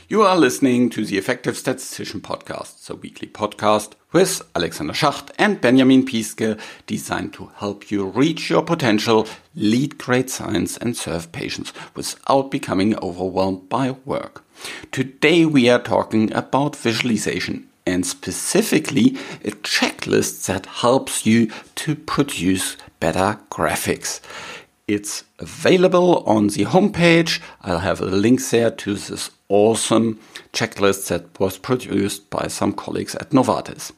You are listening to the Effective Statistician Podcast, the weekly podcast with Alexander Schacht and Benjamin Piske, designed to help you reach your potential, lead great science, and serve patients without becoming overwhelmed by work. Today we are talking about visualization, and specifically a checklist that helps you to produce better graphics. It's available on the homepage. I'll have a link there to this awesome checklist that was produced by some colleagues at Novartis.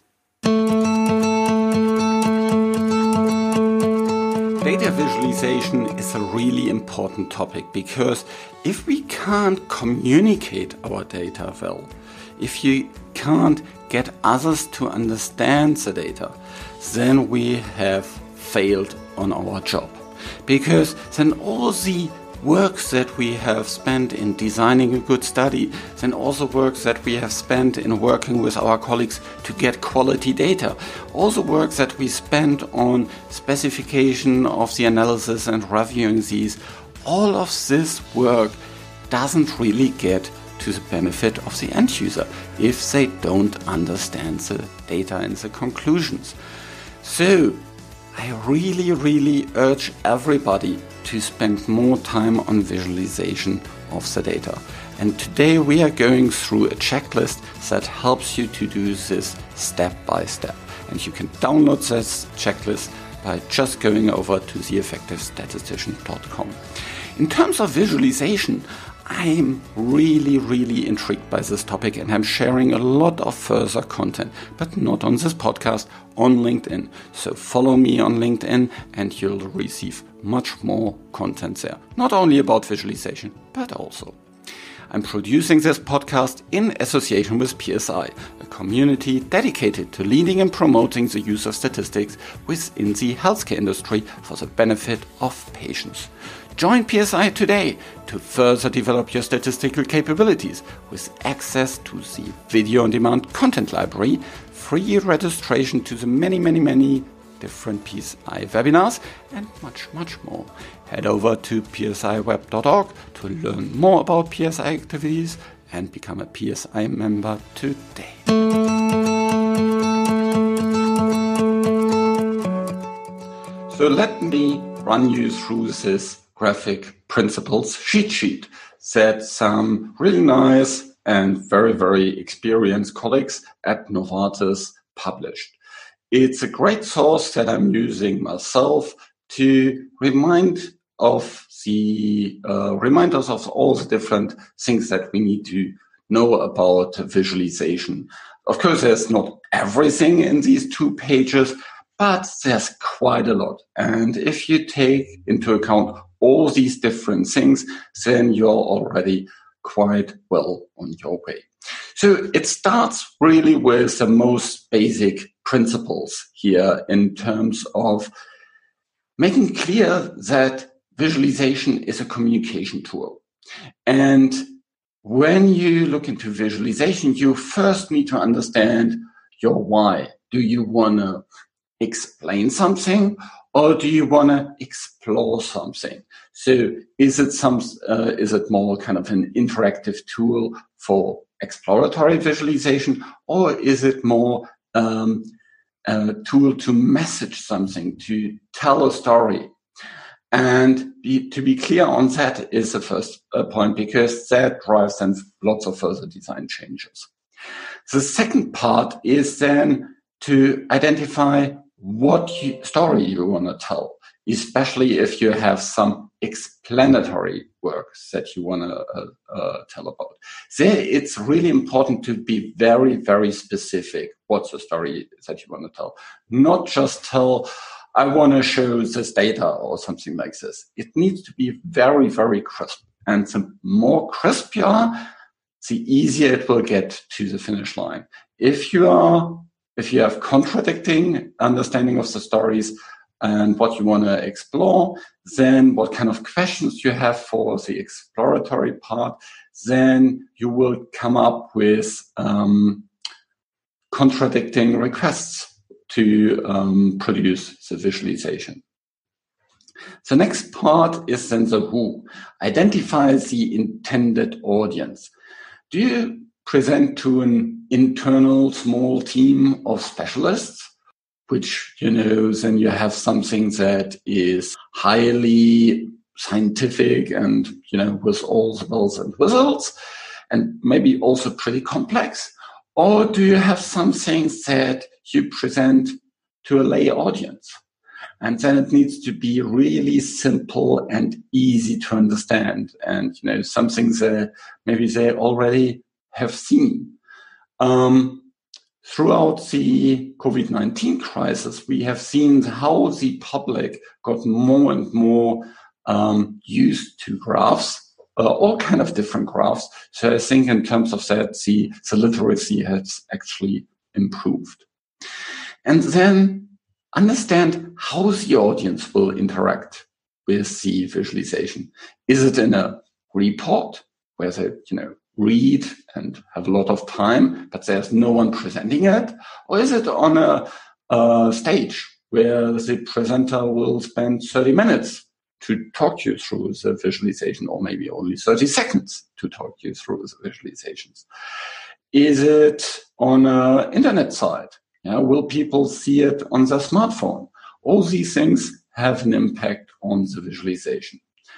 Data visualization is a really important topic because if we can't communicate our data well, if you can't get others to understand the data, then we have failed on our job. Because then all the work that we have spent in designing a good study, then also work that we have spent in working with our colleagues to get quality data, all the work that we spent on specification of the analysis and reviewing these, all of this work doesn't really get to the benefit of the end user if they don't understand the data and the conclusions. So I really urge everybody to spend more time on visualization of the data. And today we are going through a checklist that helps you to do this step by step. And you can download this checklist by just going over to theeffectivestatistician.com. In terms of visualization, I'm really intrigued by this topic, and I'm sharing a lot of further content, but not on this podcast, on LinkedIn. So follow me on LinkedIn and you'll receive much more content there. Not only about visualization, but also. I'm producing this podcast in association with PSI, a community dedicated to leading and promoting the use of statistics within the healthcare industry for the benefit of patients. Join PSI today to further develop your statistical capabilities with access to the video-on-demand content library, free registration to the many different PSI webinars, and much more. Head over to psiweb.org to learn more about PSI activities and become a PSI member today. So let me run you through this graphic principles cheat sheet that some really nice and very experienced colleagues at Novartis published. It's a great source that I'm using myself to remind us of all the different things that we need to know about visualization. Of course, there's not everything in these 2 pages, but there's quite a lot. And if you take into account all these different things, then you're already quite well on your way. So it starts really with the most basic principles here in terms of making clear that visualization is a communication tool. And when you look into visualization, you first need to understand your why. Do you want to explain something, or do you want to explore something? So is it more kind of an interactive tool for exploratory visualization, or is it more a tool to message something, to tell a story? And to be clear on that is the first point, because that drives then lots of further design changes. The second part is then to identify what story you want to tell, especially if you have some explanatory work that you want to tell about. There, it's really important to be very specific what's the story that you want to tell. Not just tell, I want to show this data or something like this. It needs to be very crisp. And the more crisp you are, the easier it will get to the finish line. If you have contradicting understanding of the stories and what you want to explore, then what kind of questions you have for the exploratory part, then you will come up with contradicting requests to produce the visualization. The next part is then the who. Identify the intended audience. do you present to an internal small team of specialists, which, then you have something that is highly scientific and, with all the bells and whistles, and maybe also pretty complex? Or do you have something that you present to a lay audience? And then it needs to be really simple and easy to understand, and, something that maybe they already have seen. Throughout the COVID-19 crisis, we have seen how the public got more and more used to graphs, all kind of different graphs. So I think in terms of that, the literacy has actually improved. And then understand how the audience will interact with the visualization. Is it in a report where they, read and have a lot of time, but there's no one presenting it? Or is it on a stage where the presenter will spend 30 minutes to talk you through the visualization, or maybe only 30 seconds to talk you through the visualizations? Is it on an internet site? Will people see it on their smartphone? All these things have an impact on the visualization.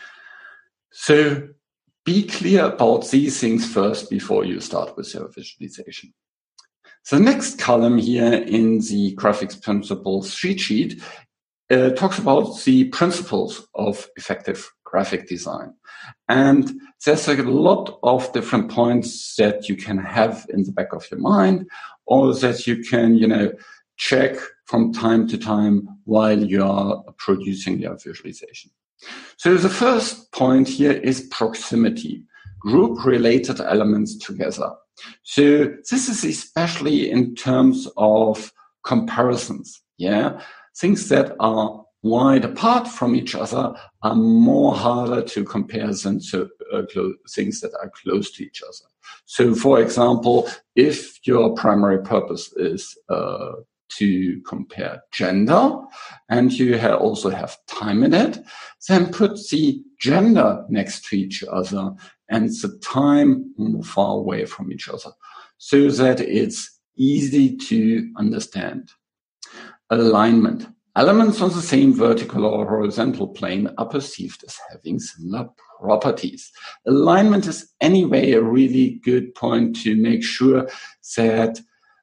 So be clear about these things first before you start with your visualization. The next column here in the graphics principles cheat sheet talks about the principles of effective graphic design. And there's a lot of different points that you can have in the back of your mind, or that you can, check from time to time while you are producing your visualization. So the first point here is proximity, group related elements together. So this is especially in terms of comparisons. Things that are wide apart from each other are more harder to compare than to things that are close to each other. So, for example, if your primary purpose is to compare gender, and you also have time in it, then put the gender next to each other and the time far away from each other, so that it's easy to understand. Alignment. Elements on the same vertical or horizontal plane are perceived as having similar properties. Alignment is anyway a really good point to make sure that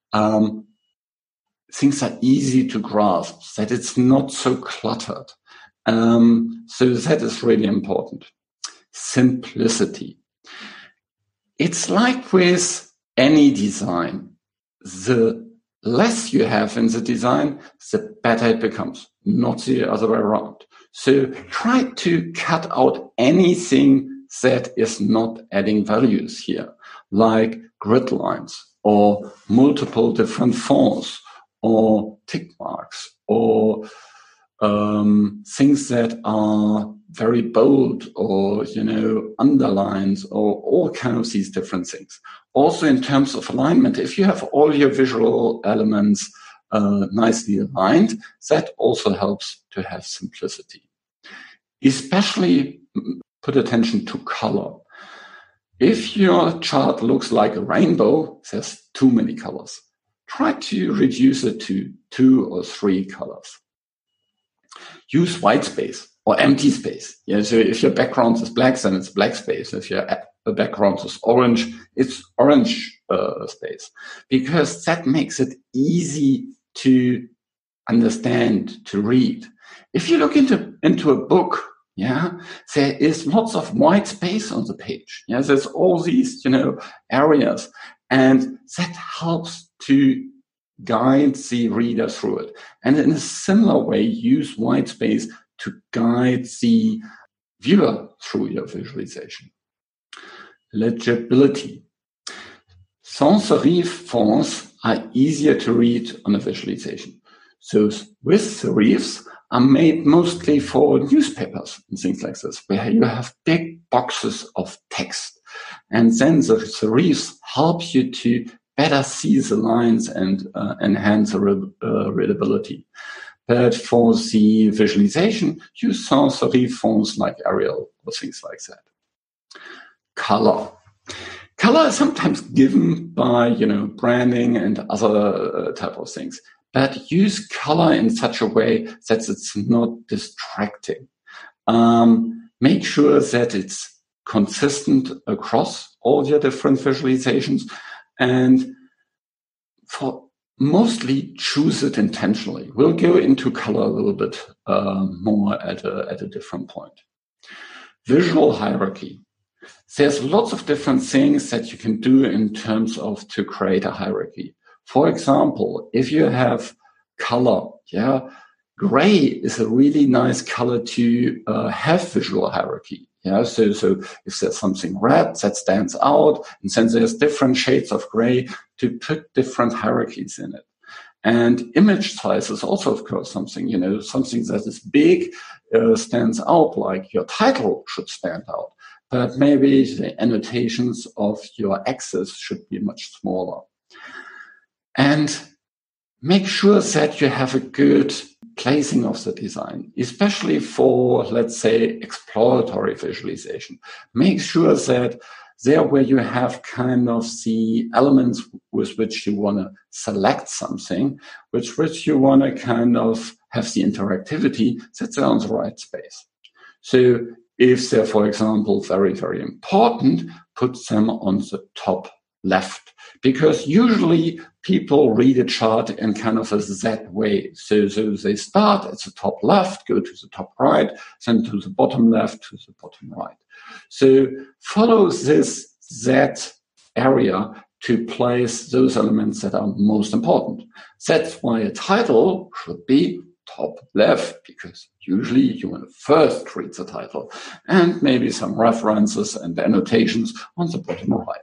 things are easy to grasp, that it's not so cluttered. So that is really important. Simplicity. It's like with any design. The less you have in the design, the better it becomes, not the other way around. So try to cut out anything that is not adding values here, like grid lines or multiple different fonts or tick marks or things that are very bold or, underlines or all kinds of these different things. Also in terms of alignment, if you have all your visual elements nicely aligned, that also helps to have simplicity. Especially put attention to color. If your chart looks like a rainbow, there's too many colors. Try to reduce it to 2 or 3 colors. Use white space or empty space. So if your background is black, then it's black space. If your background is orange, it's orange space. Because that makes it easy to understand, to read. If you look into a book, there is lots of white space on the page. There's all these, areas. And that helps to guide the reader through it. And in a similar way, use white space to guide the viewer through your visualization. Legibility. Sans serif fonts are easier to read on a visualization. Those with serifs are made mostly for newspapers and things like this, where you have big boxes of text. And then the serifs help you to better see the lines and enhance the readability. But for the visualization, use sans serif fonts like Arial or things like that. Color. Color is sometimes given by, branding and other type of things, but use color in such a way that it's not distracting. Make sure that it's consistent across all your different visualizations, and for mostly choose it intentionally. We'll go into color a little bit more at a different point. Visual hierarchy. There's lots of different things that you can do in terms of to create a hierarchy. For example, if you have color, gray is a really nice color to have visual hierarchy. So if there's something red that stands out, and then there's different shades of gray to put different hierarchies in it. And image size is also, of course, something that is big stands out, like your title should stand out. But maybe the annotations of your axis should be much smaller. And make sure that you have a good placing of the design, especially for, let's say, exploratory visualization. Make sure that there where you have kind of the elements with which you want to select something, with which you want to kind of have the interactivity, that they're on the right space. So if they're, for example, very, very important, put them on the top left, because usually people read a chart in kind of a Z way. So they start at the top left, go to the top right, then to the bottom left, to the bottom right. So follow this Z area to place those elements that are most important. That's why a title should be top left, because usually you want to first read the title, and maybe some references and annotations on the bottom right.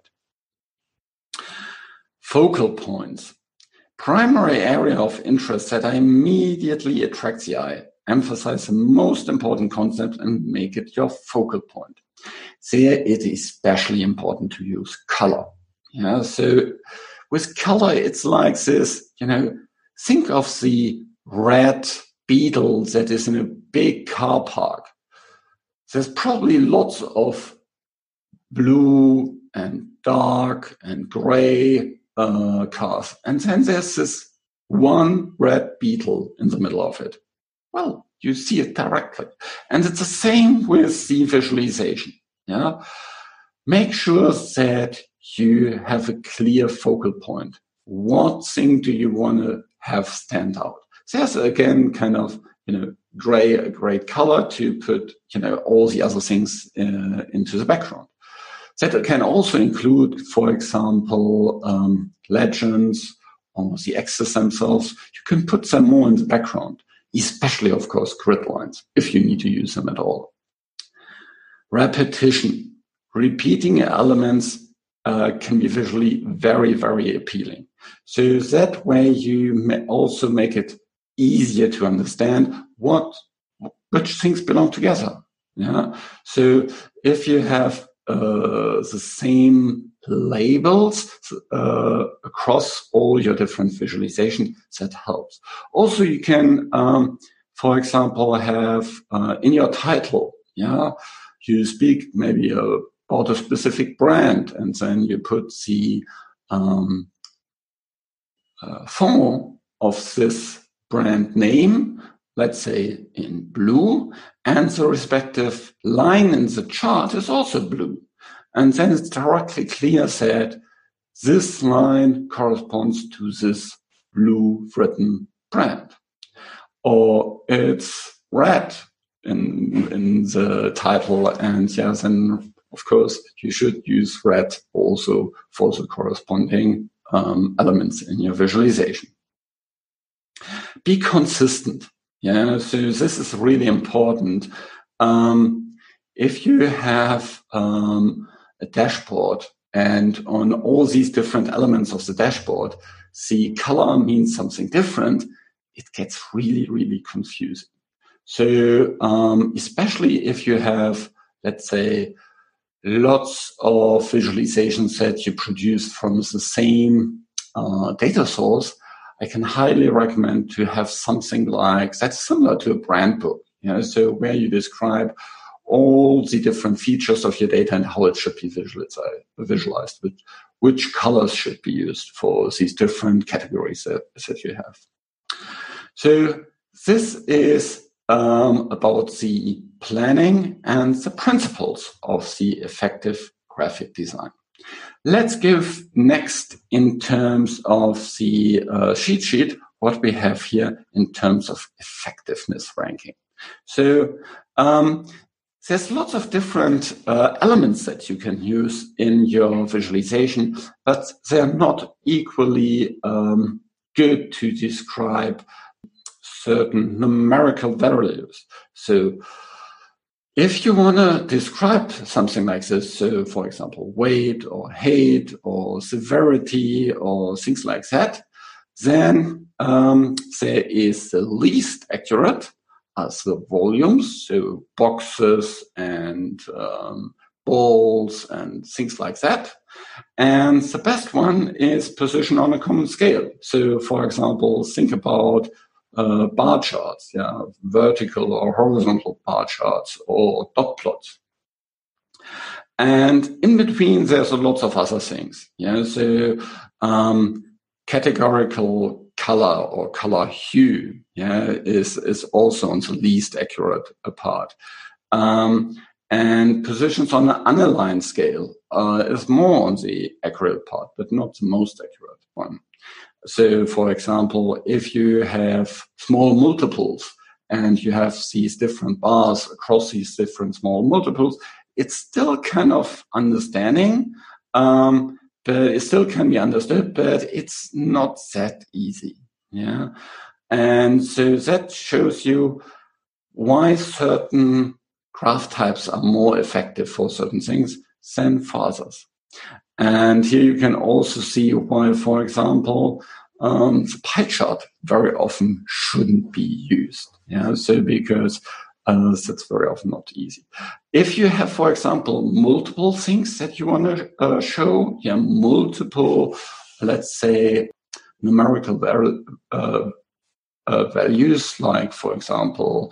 Focal points. Primary area of interest that immediately attracts the eye. Emphasize the most important concept and make it your focal point. There it is especially important to use color. So with color, it's like this, think of the red beetle that is in a big car park. There's probably lots of blue and dark and gray cars. And then there's this one red beetle in the middle of it. Well, you see it directly. And it's the same with the visualization. Make sure that you have a clear focal point. What thing do you want to have stand out? There's again kind of, gray, a great color to put, all the other things into the background. That can also include, for example, legends or the axes themselves. You can put them more in the background, especially, of course, grid lines, if you need to use them at all. Repetition. Repeating elements can be visually very, very appealing. So that way you may also make it easier to understand which things belong together. So if you have the same labels across all your different visualization, that helps. Also, you can, for example, have in your title, you speak maybe about a specific brand, and then you put the font of this brand name, let's say in blue, and the respective line in the chart is also blue. And then it's directly clear that this line corresponds to this blue written brand. Or it's red in the title, and then of course you should use red also for the corresponding elements in your visualization. Be consistent. So this is really important. If you have a dashboard, and on all these different elements of the dashboard, the color means something different, it gets really, really confusing. So especially if you have, let's say, lots of visualizations that you produce from the same data source, I can highly recommend to have something like that's similar to a brand book. So where you describe all the different features of your data and how it should be visualized, which colors should be used for these different categories that you have. So this is about the planning and the principles of the effective graphic design. Let's give next in terms of the cheat sheet what we have here in terms of effectiveness ranking. So there's lots of different elements that you can use in your visualization, but they're not equally good to describe certain numerical values. So if you want to describe something like this, so for example, weight or height or severity or things like that, then there is the least accurate as the volumes, so boxes and balls and things like that. And the best one is position on a common scale. So for example, think about bar charts, vertical or horizontal bar charts or dot plots. And in between, there's a lot of other things. So categorical color or color hue is also on the least accurate part. And positions on the unaligned scale is more on the accurate part, but not the most accurate one. So, for example, if you have small multiples and you have these different bars across these different small multiples, it's still kind of understanding, but it still can be understood, but it's not that easy. And so that shows you why certain graph types are more effective for certain things than for others. And here you can also see why, for example, the pie chart very often shouldn't be used. So because that's very often not easy. If you have, for example, multiple things that you want to show, multiple, let's say, numerical values, like, for example,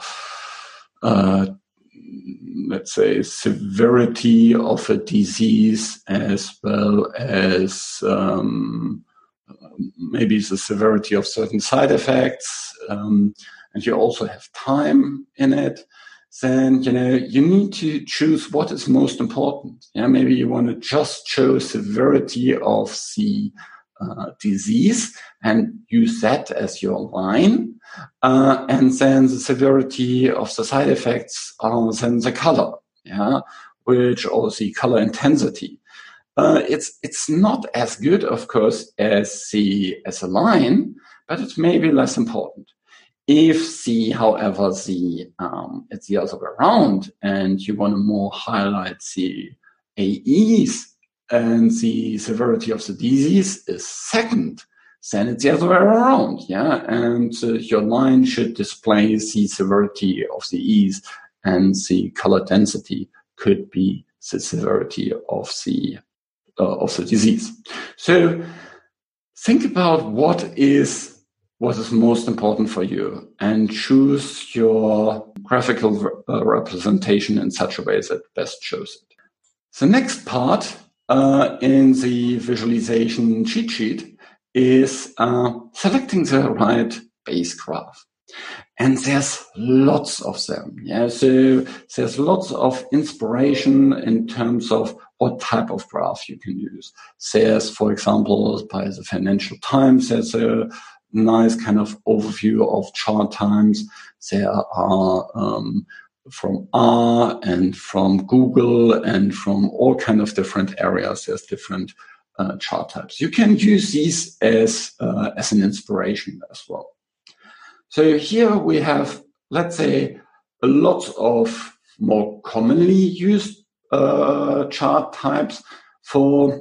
let's say severity of a disease as well as maybe the severity of certain side effects, and you also have time in it, then, you need to choose what is most important. Maybe you want to just show severity of the disease and use that as your line. And then the severity of the side effects are then the color, or the color intensity. It's not as good, of course, as a line, but it's maybe less important. If however, it's the other way around, and you want to more highlight the AEs and the severity of the disease is second, then it's the other way around, and your line should display the severity of the E's, and the color density could be the severity of the disease. So think about what is most important for you and choose your graphical representation in such a way that best shows it. The next part in the visualization cheat sheet is selecting the right base graph. And there's lots of them. So there's lots of inspiration in terms of what type of graph you can use. There's, for example, by the Financial Times, there's a nice kind of overview of chart times. There are from R and from Google and from all kind of different areas. There's different chart types. You can use these as an inspiration as well. So here we have, let's say, a lot of more commonly used chart types for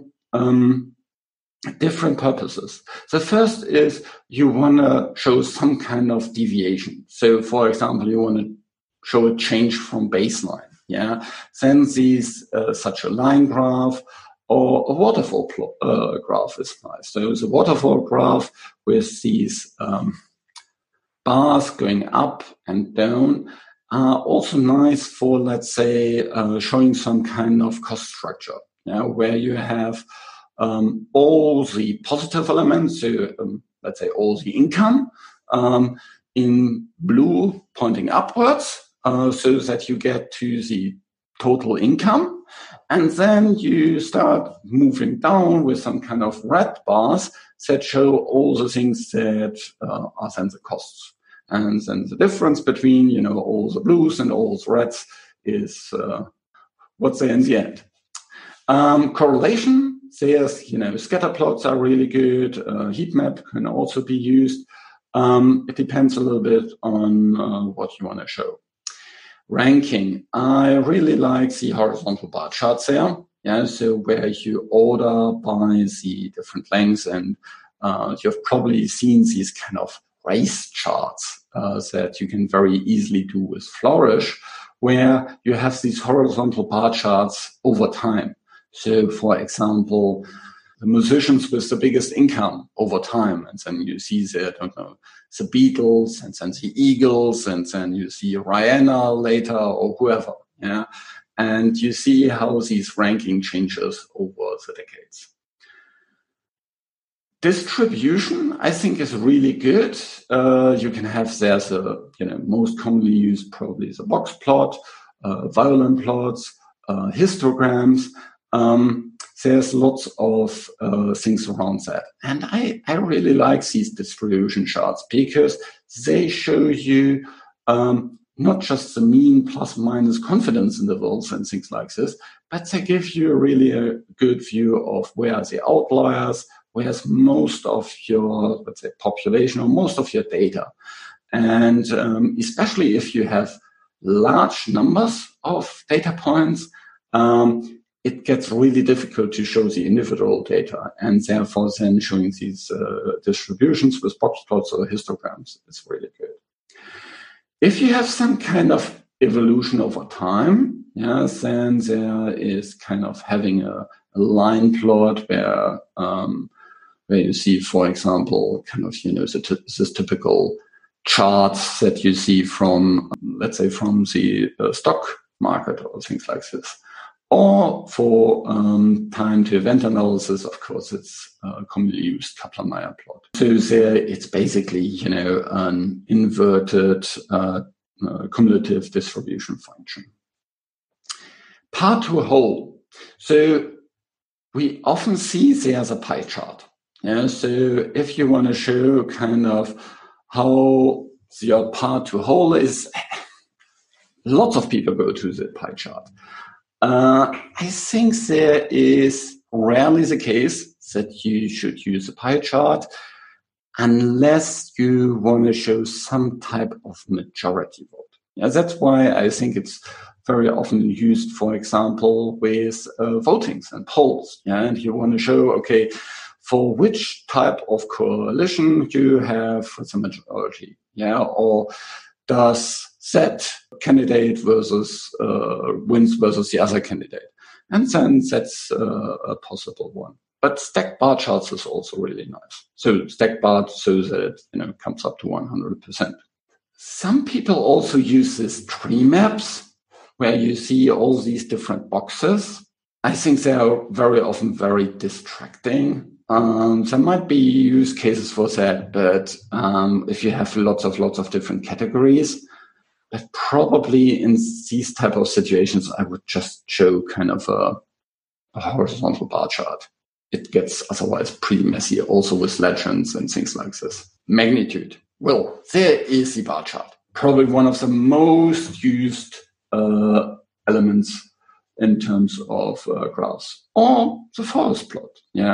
different purposes. The first is you want to show some kind of deviation. So, for example, you want to show a change from baseline. Then such a line graph or a waterfall graph is nice. So it's a waterfall graph with these bars going up and down, are also nice for, let's say, showing some kind of cost structure, where you have all the positive elements, so let's say all the income in blue pointing upwards, so that you get to the total income. And then you start moving down with some kind of red bars that show all the things that are then the costs. And then the difference between, all the blues and all the reds is what's there in the end. Correlation, there's, scatter plots are really good. Heat map can also be used. It depends a little bit on what you want to show. Ranking, I really like the horizontal bar charts there. So where you order by the different lengths, and you've probably seen these kind of race charts that you can very easily do with Flourish, where you have these horizontal bar charts over time. So, for example, the musicians with the biggest income over time, and then you see the Beatles, and then the Eagles, and then you see Rihanna later, or whoever, and you see how these ranking changes over the decades. Distribution, I think, is really good. You can have there's most commonly used probably is a box plot, violin plots, histograms. There's lots of things around that. And I really like these distribution charts because they show you not just the mean plus minus confidence intervals and things like this, but they give you really a good view of where are the outliers, where's most of your, let's say, population or most of your data. And especially if you have large numbers of data points, it gets really difficult to show the individual data, and therefore then showing these distributions with box plots or histograms is really good. If you have some kind of evolution over time, then there is kind of having a line plot where you see, for example, kind of this typical charts that you see from, let's say, from the stock market or things like this. Or for time to event analysis, of course, it's commonly used Kaplan-Meier plot. So there, it's basically, an inverted cumulative distribution function. Part to whole. So we often see there's a pie chart. So if you want to show kind of how your part to whole is, lots of people go to the pie chart. I think there is rarely the case that you should use a pie chart unless you want to show some type of majority vote. That's why I think it's very often used, for example, with votings and polls. And you want to show, okay, for which type of coalition you have the majority, or does that candidate versus wins versus the other candidate, and then that's a possible one. But stacked bar charts is also really nice. So stacked bar so that it comes up to 100%. Some people also use these tree maps where you see all these different boxes. I think they are very often very distracting. There might be use cases for that, but if you have lots of different categories, but probably in these type of situations, I would just show kind of a horizontal bar chart. It gets otherwise pretty messy, also with legends and things like this. Magnitude. Well, there is the bar chart. Probably one of the most used elements in terms of graphs. Or the forest plot,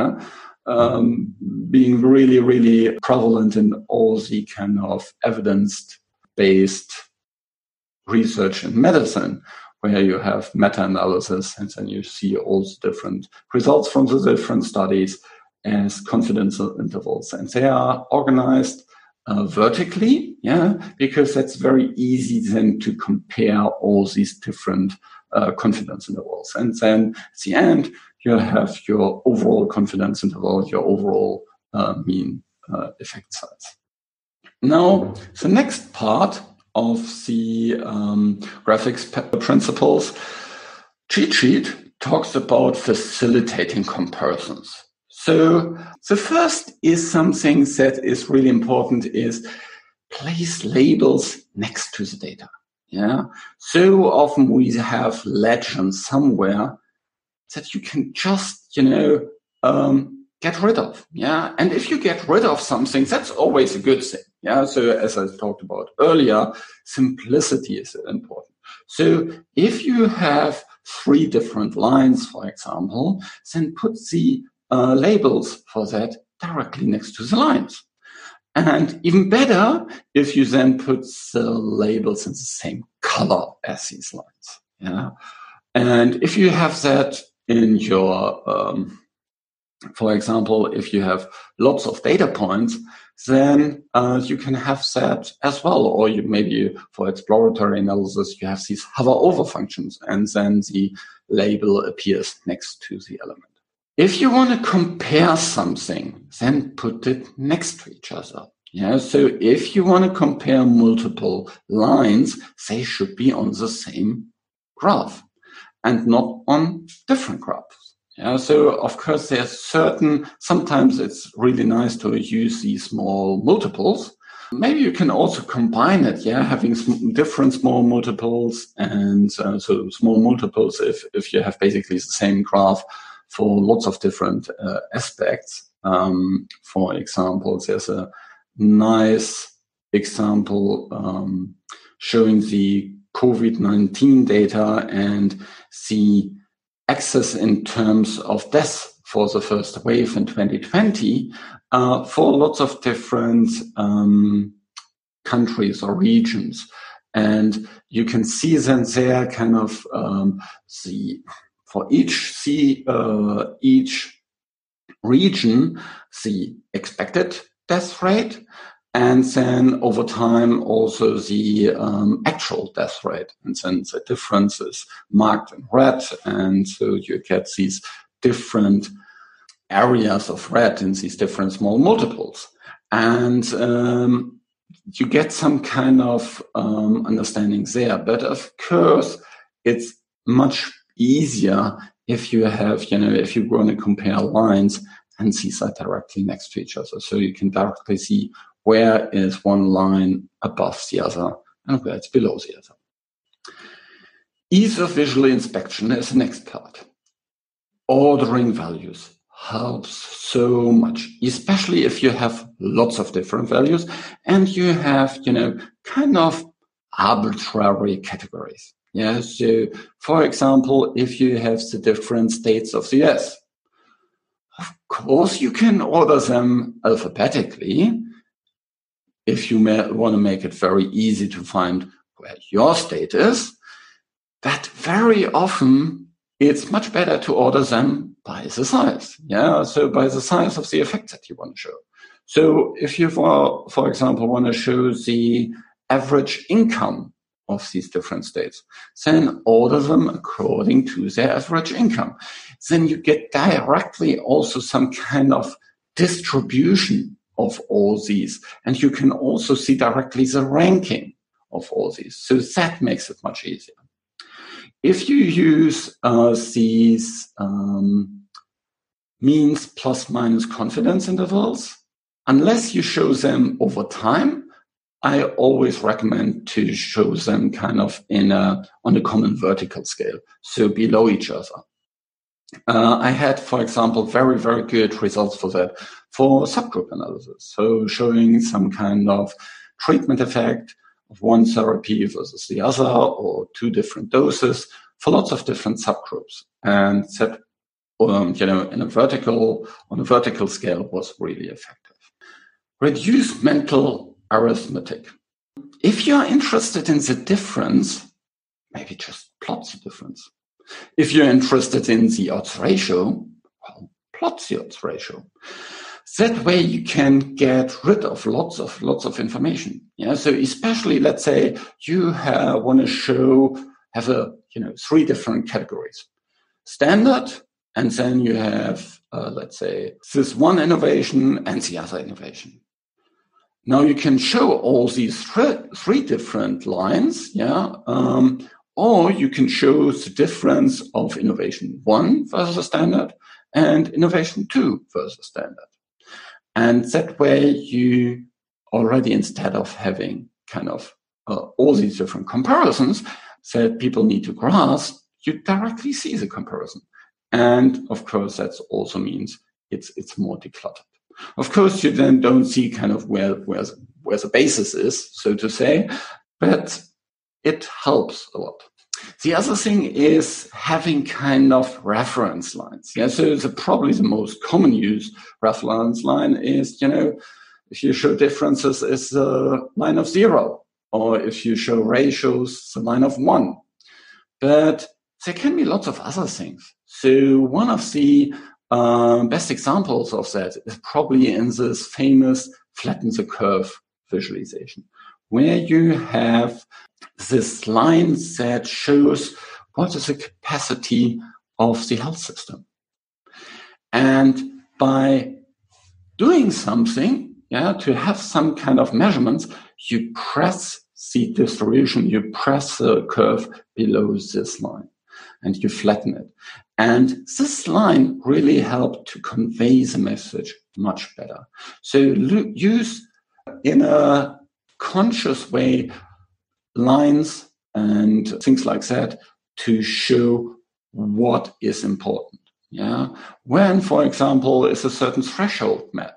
being really, really prevalent in all the kind of evidence-based research in medicine, where you have meta-analysis and then you see all the different results from the different studies as confidence intervals. And they are organized vertically, because that's very easy then to compare all these different confidence intervals. And then at the end, you have your overall confidence interval, your overall mean effect size. Now, the next part of the graphics principles cheat sheet talks about facilitating comparisons. So the first is something that is really important is place labels next to the data. Yeah. So often we have legends somewhere that you can just, get rid of. Yeah. And if you get rid of something, that's always a good thing. Yeah. So as I talked about earlier, simplicity is important. So if you have 3 different lines, for example, then put the labels for that directly next to the lines. And even better, if you then put the labels in the same color as these lines. Yeah. And if you have that in your, for example, if you have lots of data points, then you can have that as well. Or you maybe for exploratory analysis, you have these hover over functions, and then the label appears next to the element. If you want to compare something, then put it next to each other. Yeah. So if you want to compare multiple lines, they should be on the same graph and not on different graphs. Yeah. So of course there's sometimes it's really nice to use these small multiples. Maybe you can also combine it. Yeah. Having different small multiples and so small multiples if you have basically the same graph for lots of different aspects. For example, there's a nice example showing the COVID-19 data and the access in terms of deaths for the first wave in 2020 for lots of different countries or regions. And you can see then there kind of for each region, the expected death rate, and then over time also the actual death rate. And then the difference is marked in red. And so you get these different areas of red in these different small multiples. And you get some kind of understanding there. But of course, it's much easier if you have, if you want to compare lines and see that directly next to each other. So you can directly see where is one line above the other and where it's below the other. Ease of visual inspection is the next part. Ordering values helps so much, especially if you have lots of different values and you have, kind of arbitrary categories. Yeah. So for example, if you have the different states of the US, of course you can order them alphabetically if you want to make it very easy to find where your state is. But very often it's much better to order them by the size. Yeah. So by the size of the effect that you want to show. So if you, for example, want to show the average income of these different states, then order them according to their average income. Then you get directly also some kind of distribution of all these. And you can also see directly the ranking of all these. So that makes it much easier. If you use these means plus minus confidence intervals, unless you show them over time, I always recommend to show them kind of on a common vertical scale, so below each other. I had, for example, very, very good results for that for subgroup analysis. So showing some kind of treatment effect of one therapy versus the other or 2 different doses for lots of different subgroups. And that, on a vertical scale was really effective. Reduce mental arithmetic. If you're interested in the difference, maybe just plot the difference. If you're interested in the odds ratio, well, plot the odds ratio. That way you can get rid of lots of information. Yeah. So especially, let's say you want to have 3 different categories. Standard, and then you have, let's say, this one innovation and the other innovation. Now you can show all these three different lines, or you can show the difference of innovation 1 versus the standard and innovation 2 versus the standard. And that way you already, instead of having kind of all these different comparisons that people need to grasp, you directly see the comparison. And of course, that also means it's more decluttered. Of course, you then don't see kind of where the basis is, so to say, but it helps a lot. The other thing is having kind of reference lines. So probably the most common used reference line is, if you show differences, is the line of 0, or if you show ratios, the line of 1. But there can be lots of other things. So one of the best examples of that is probably in this famous flatten the curve visualization, where you have this line that shows what is the capacity of the health system. And by doing something, to have some kind of measurements, you press the distribution, you press the curve below this line, and you flatten it. And this line really helped to convey the message much better. So use in a conscious way lines and things like that to show what is important. When, for example, is a certain threshold met?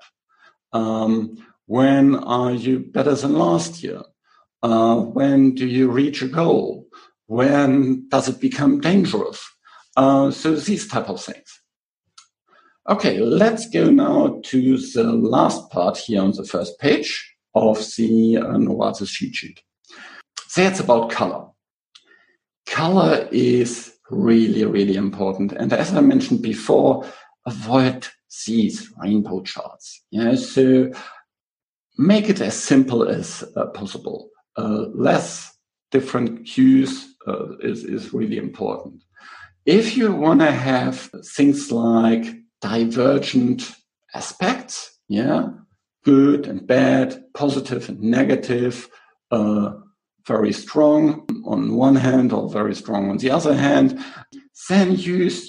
When are you better than last year? When do you reach a goal? When does it become dangerous? So these type of things. Okay, let's go now to the last part here on the first page of the Novartis cheat sheet. That's about color. Color is really, really important. And as I mentioned before, avoid these rainbow charts. So make it as simple as possible. Less different hues is really important. If you want to have things like divergent aspects, good and bad, positive and negative, very strong on one hand or very strong on the other hand, then use,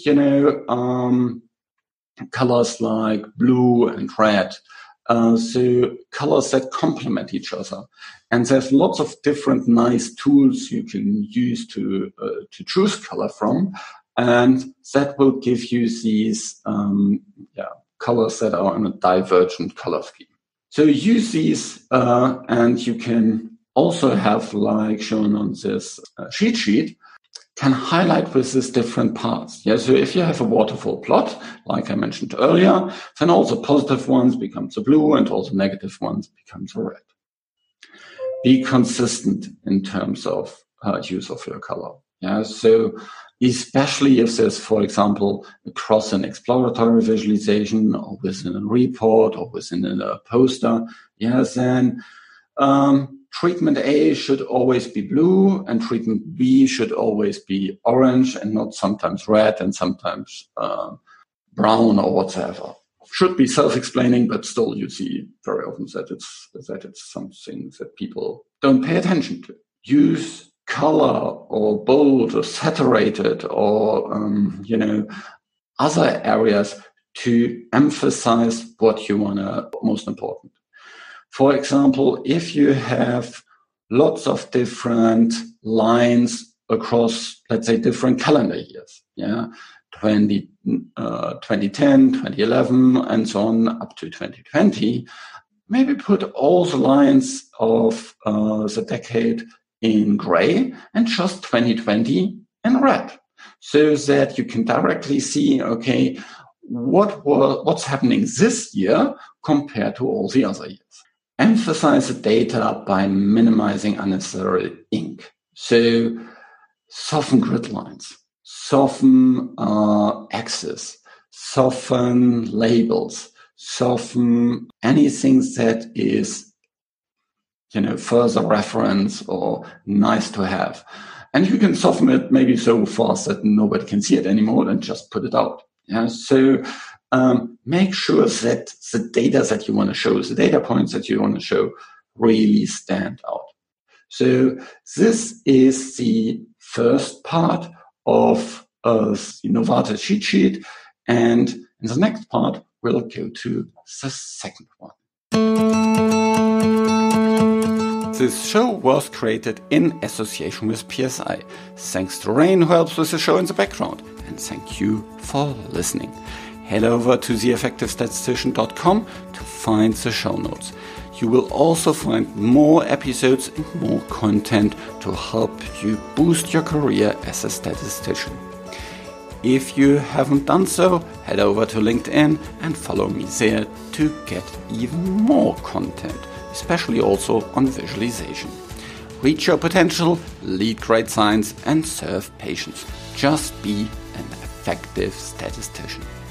colors like blue and red. So colors that complement each other. And there's lots of different nice tools you can use to choose color from. And that will give you these colors that are in a divergent color scheme. So use these and you can also have, like shown on this cheat sheet, can highlight with these different parts. So if you have a waterfall plot, like I mentioned earlier, then all the positive ones become the blue and all the negative ones become the red. Be consistent in terms of use of your color. So especially if there's, for example, across an exploratory visualization or within a report or within a poster, then treatment A should always be blue and treatment B should always be orange and not sometimes red and sometimes brown or whatever. Should be self-explaining, but still you see very often that it's something that people don't pay attention to. Use color or bold or saturated or, other areas to emphasize what you want to most important. For example, if you have lots of different lines across, let's say, different calendar years, 2010, 2011, and so on up to 2020, maybe put all the lines of the decade in gray and just 2020 in red, so that you can directly see, okay, what's happening this year compared to all the other years. Emphasize the data by minimizing unnecessary ink. So soften grid lines, soften axes, soften labels, soften anything that is, further reference or nice to have. And you can soften it maybe so fast that nobody can see it anymore and just put it out. So make sure that the data that you want to show, the data points that you want to show, really stand out. So this is the first part of the Novartis cheat sheet. And in the next part, we'll go to the second one. This show was created in association with PSI. Thanks to Rain, who helps with the show in the background. And thank you for listening. Head over to theeffectivestatistician.com to find the show notes. You will also find more episodes and more content to help you boost your career as a statistician. If you haven't done so, head over to LinkedIn and follow me there to get even more content, especially also on visualization. Reach your potential, lead great science, and serve patients. Just be an effective statistician.